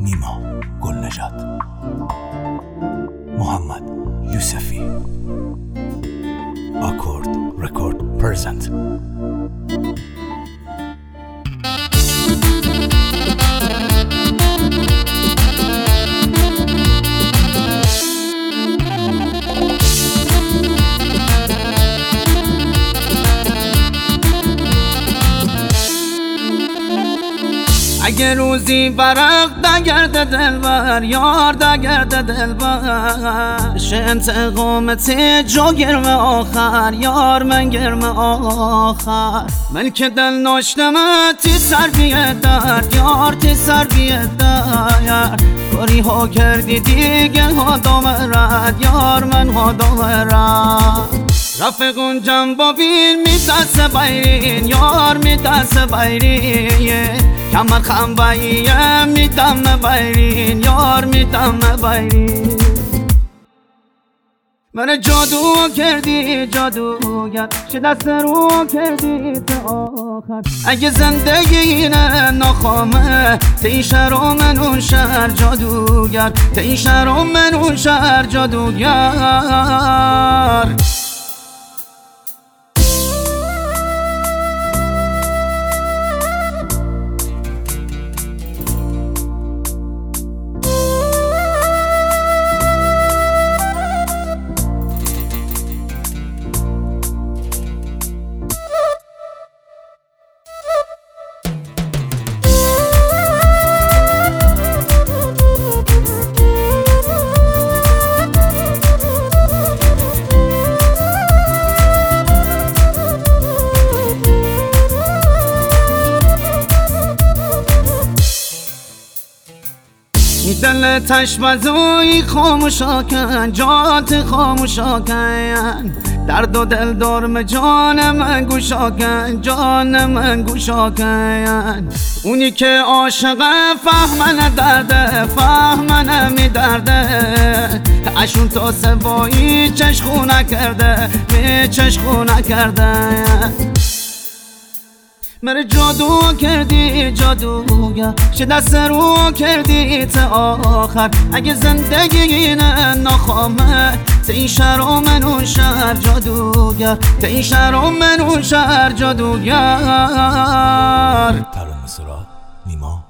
نیما گلنژاد، محمد یوسفی، آکورد رکورد پرزنت. اگه روزی برق دگرده دلبر، یار دگرده دلبر، شه انتقامتی جو گرم آخر، یار من گرم آخر. من که دل ناشتمه تی سر بیه درد، یار تی سر بیه درد. کاری ها کردی دیگه ها دامرد، یار من ها دامرد. رفقون جنبا بین میدست بایرین، یار میدست بایرین. کمر خنباییه میدم بایرین، یار میدم بایرین. من جادو کردی جادوگر، چه دست رو کردی تا آخر. اگه زندگی اینه ناخامه، تی شهر و من اون شهر جادوگر، تی شهر و من اون شهر جادوگر. دل تشبزوی خاموشا کن، جات خاموشا کن. درد و دل دارم جان من گوشا کن، جان من گوشا کن. اونی که عاشقه فهمنه درده، فهمنه می درده. اشون تا سوایی چشخو نکرده، می چشخو نکرده. من جادو کردی جادوگر، چه دست رو کردی تا آخر. اگه زندگی اینه ناخامه، تی شهر و من اون شهر جادوگر، تی شهر و من اون شهر جادوگر. ترانه سرا نیما